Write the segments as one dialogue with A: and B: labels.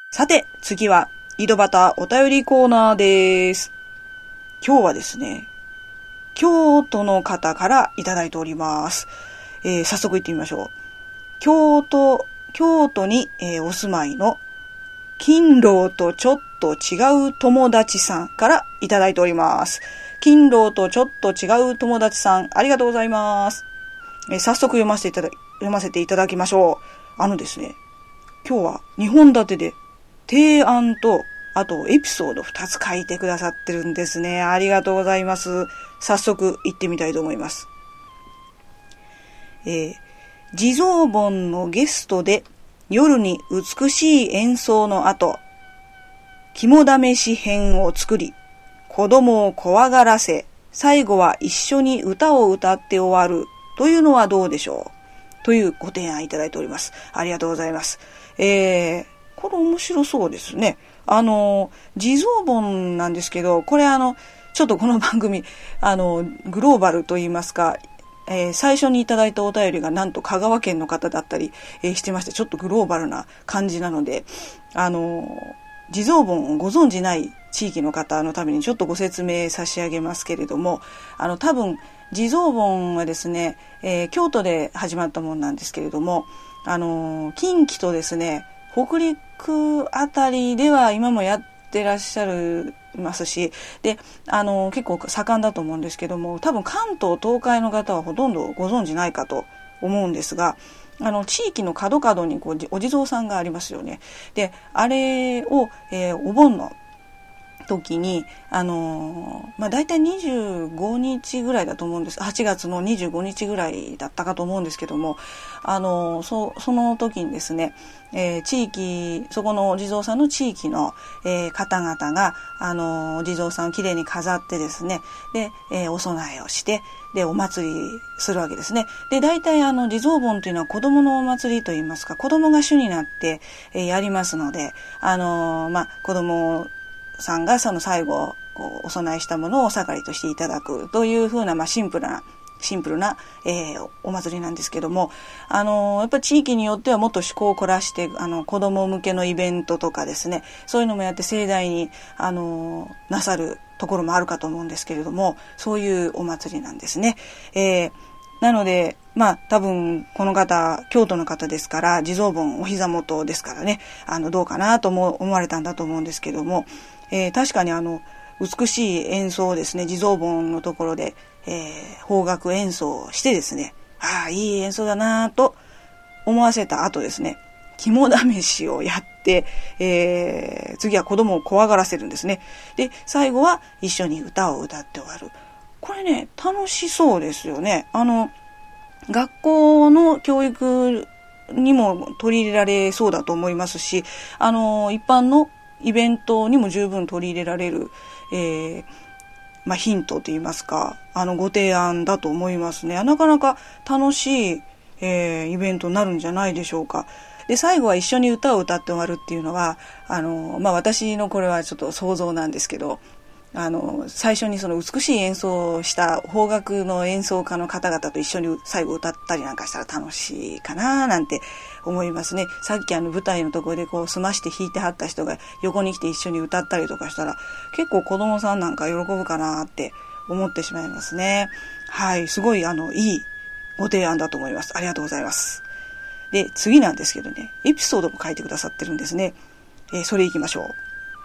A: さて、次は、井戸端お便りコーナーです。今日はですね、京都の方からいただいております。早速行ってみましょう。京都に、お住まいの、勤労とちょっと違う友達さんからいただいております。勤労とちょっと違う友達さん、ありがとうございます。早速読ませていただきましょう。ですね、今日は2本立てで提案と、あとエピソード2つ書いてくださってるんですね。ありがとうございます。早速行ってみたいと思います。地蔵盆のゲストで夜に美しい演奏の後、肝試し編を作り、子供を怖がらせ、最後は一緒に歌を歌って終わるというのはどうでしょうというご提案いただいております。ありがとうございます。これ面白そうですね。地蔵盆なんですけど、これちょっとこの番組、グローバルと言いますか、最初にいただいたお便りがなんと香川県の方だったり、してまして、ちょっとグローバルな感じなので、地蔵盆をご存じない地域の方のためにちょっとご説明差し上げますけれども、多分、地蔵盆はですね、京都で始まったものなんですけれども、近畿とですね、北陸あたりでは今もやってらっしゃるますし、で、結構盛んだと思うんですけども、多分関東東海の方はほとんどご存じないかと思うんですが、地域の角々にお地蔵さんがありますよね。で、あれを、お盆の時に、だいたい25日ぐらいだと思うんです。8月の25日ぐらいだったかと思うんですけども、その時にですね、そこのお地蔵さんの地域の、方々が、お地蔵さんをきれいに飾ってですね、で、お供えをして、で、お祭りするわけですね。で、大体地蔵盆というのは子供のお祭りといいますか、子供が主になって、やりますので、子供さんがその最後お供えしたものをお下がりとしていただくというふうな、シンプルな、お祭りなんですけども、やっぱり地域によってはもっと趣向を凝らして、子供向けのイベントとかですね、そういうのもやって盛大に、なさるところもあるかと思うんですけれども、そういうお祭りなんですね。なので、多分、この方、京都の方ですから、地蔵盆お膝元ですからね、どうかなと思われたんだと思うんですけども、確かに美しい演奏をですね、地蔵盆のところで、邦楽演奏をしてですね、いい演奏だなと思わせた後ですね、肝試しをやって、次は子供を怖がらせるんですね。で、最後は一緒に歌を歌って終わる。これね、楽しそうですよね。学校の教育にも取り入れられそうだと思いますし、一般のイベントにも十分取り入れられる、ヒントといいますか、ご提案だと思いますね。なかなか楽しい、イベントになるんじゃないでしょうか。で、最後は一緒に歌を歌って終わるっていうのは、私のこれはちょっと想像なんですけど、最初にその美しい演奏をした邦楽の演奏家の方々と一緒に最後歌ったりなんかしたら楽しいかななんて思いますね。さっき舞台のところで済まして弾いてはった人が横に来て一緒に歌ったりとかしたら結構子供さんなんか喜ぶかなって思ってしまいますね。はい、すごいいいご提案だと思います。ありがとうございます。で、次なんですけどね、エピソードも書いてくださってるんですね。それ行きましょう。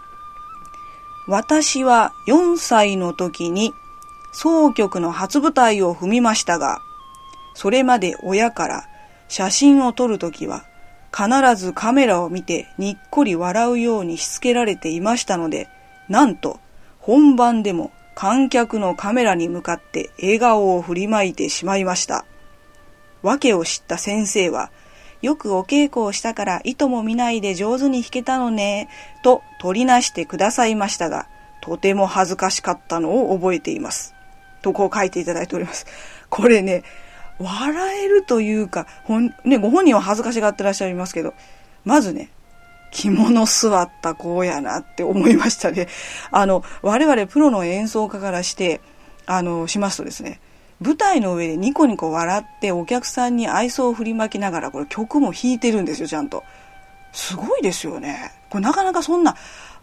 A: 私は4歳の時に箏曲の初舞台を踏みましたが、それまで親から写真を撮るときは必ずカメラを見てにっこり笑うようにしつけられていましたので、なんと本番でも観客のカメラに向かって笑顔を振りまいてしまいました。訳を知った先生は、よくお稽古をしたから糸も見ないで上手に弾けたのね、と取りなしてくださいましたが、とても恥ずかしかったのを覚えています。とこう書いていただいております。これね、笑えるというか、ご本人は恥ずかしがってらっしゃいますけど、まずね、着物座った子やなって思いましたね。我々プロの演奏家からして、しますとですね、舞台の上でニコニコ笑ってお客さんに愛想を振りまきながらこれ曲も弾いてるんですよ、ちゃんと。 すごいですよね。これなかなかそんな、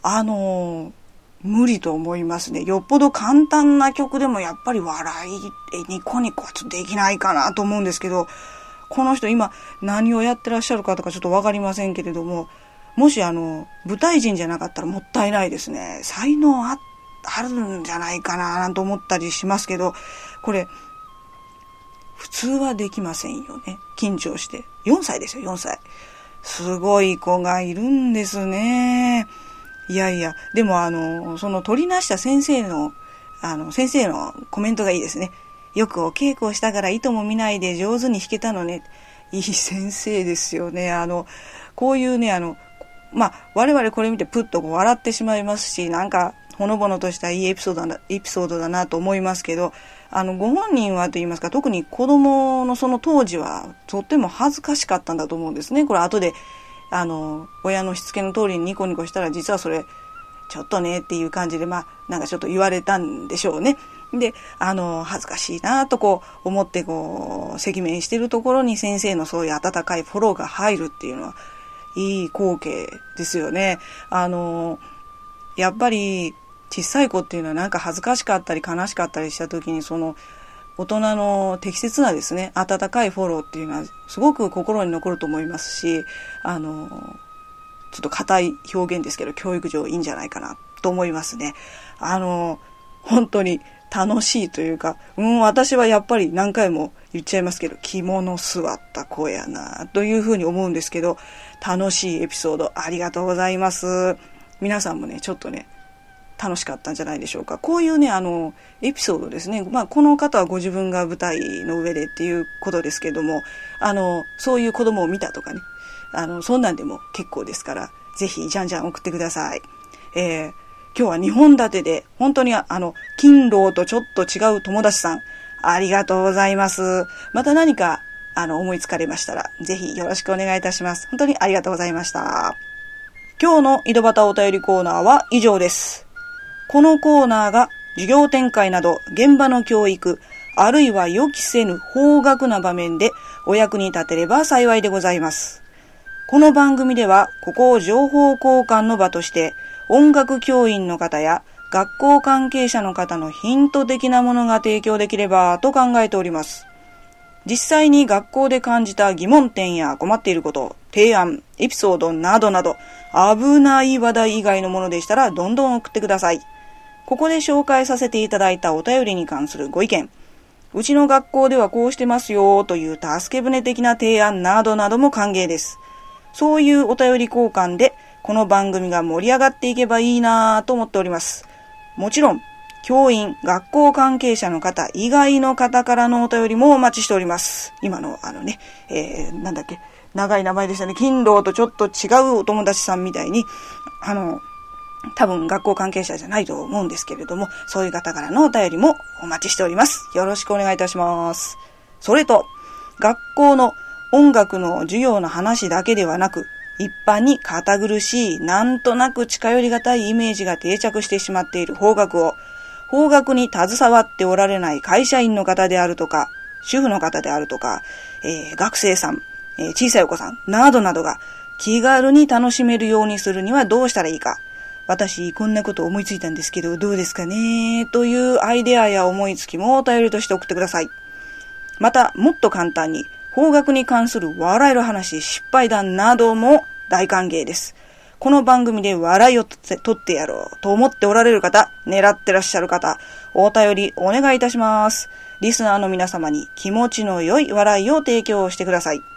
A: 無理と思いますね。よっぽど簡単な曲でもやっぱり笑い、ニコニコはちょっとできないかなと思うんですけど、この人今何をやってらっしゃるかとかちょっとわかりませんけれども、もし舞台人じゃなかったらもったいないですね。才能あるんじゃないかななんて思ったりしますけど、これ、普通はできませんよね。緊張して。4歳ですよ、4歳。すごい子がいるんですね。いやいや、でもその取りなした先生のコメントがいいですね。よくお稽古をしたから糸も見ないで上手に弾けたのね。いい先生ですよね。こういうね、我々これ見てプッと笑ってしまいますし、なんか、ほのぼのとしたいいエピソードだなと思いますけど、ご本人はと言いますか、特に子供のその当時は、とっても恥ずかしかったんだと思うんですね。これ後で、親のしつけの通りにニコニコしたら、実はそれ、ちょっとねっていう感じで、なんかちょっと言われたんでしょうね。で、恥ずかしいなと思って赤面してるところに先生のそういう温かいフォローが入るっていうのは、いい光景ですよね。やっぱり小さい子っていうのはなんか恥ずかしかったり悲しかったりした時に大人の適切なですね、温かいフォローっていうのはすごく心に残ると思いますし、ちょっと硬い表現ですけど教育上いいんじゃないかなと思いますね。本当に楽しいというか、私はやっぱり何回も言っちゃいますけど、肝の据わった声やなというふうに思うんですけど、楽しいエピソードありがとうございます。皆さんもね、ちょっとね、楽しかったんじゃないでしょうか。こういうね、エピソードですね。この方はご自分が舞台の上でっていうことですけども、そういう子供を見たとかね、そんなんでも結構ですから、ぜひじゃんじゃん送ってください。今日は2本立てで、本当に勤労とちょっと違う友達さん、ありがとうございます。また何か、思いつかれましたら、ぜひよろしくお願いいたします。本当にありがとうございました。今日の井戸端お便りコーナーは以上です。このコーナーが授業展開など現場の教育、あるいは予期せぬ法学な場面でお役に立てれば幸いでございます。この番組ではここを情報交換の場として音楽教員の方や学校関係者の方のヒント的なものが提供できればと考えております。実際に学校で感じた疑問点や困っていること、提案、エピソードなどなど、危ない話題以外のものでしたらどんどん送ってください。ここで紹介させていただいたお便りに関するご意見、うちの学校ではこうしてますよという助け舟的な提案などなども歓迎です。そういうお便り交換で、この番組が盛り上がっていけばいいなぁと思っております。もちろん、教員、学校関係者の方以外の方からのお便りもお待ちしております。今のなんだっけ、長い名前でしたね。勤労とちょっと違うお友達さんみたいに、多分学校関係者じゃないと思うんですけれども、そういう方からのお便りもお待ちしております。よろしくお願いいたします。それと、学校の音楽の授業の話だけではなく、一般に堅苦しい、なんとなく近寄りがたいイメージが定着してしまっている法学を、法学に携わっておられない会社員の方であるとか、主婦の方であるとか、学生さん、小さいお子さんなどなどが気軽に楽しめるようにするにはどうしたらいいか。私こんなこと思いついたんですけどどうですかねというアイデアや思いつきもお便りとして送ってください。またもっと簡単に法学に関する笑える話、失敗談なども大歓迎です。この番組で笑いを取ってやろうと思っておられる方、狙ってらっしゃる方、お便りお願いいたします。リスナーの皆様に気持ちの良い笑いを提供してください。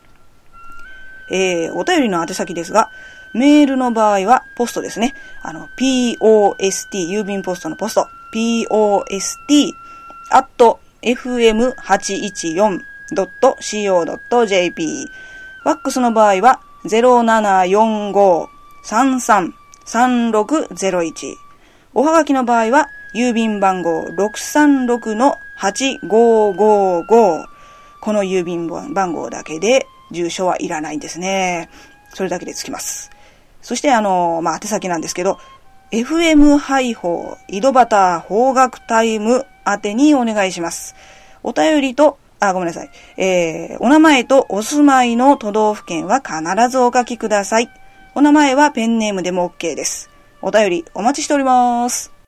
A: お便りの宛先ですが、メールの場合はポストですね。POST、郵便ポストのポスト、post@fm814.co.jp。ファックスの場合は0745-333601。おはがきの場合は郵便番号 636-8555。この郵便番号だけで住所はいらないんですね。それだけでつきます。そして宛先なんですけど、FM 配報井戸端法学タイム宛てにお願いします。お便りとごめんなさい。お名前とお住まいの都道府県は必ずお書きください。お名前はペンネームでも OK です。お便りお待ちしております。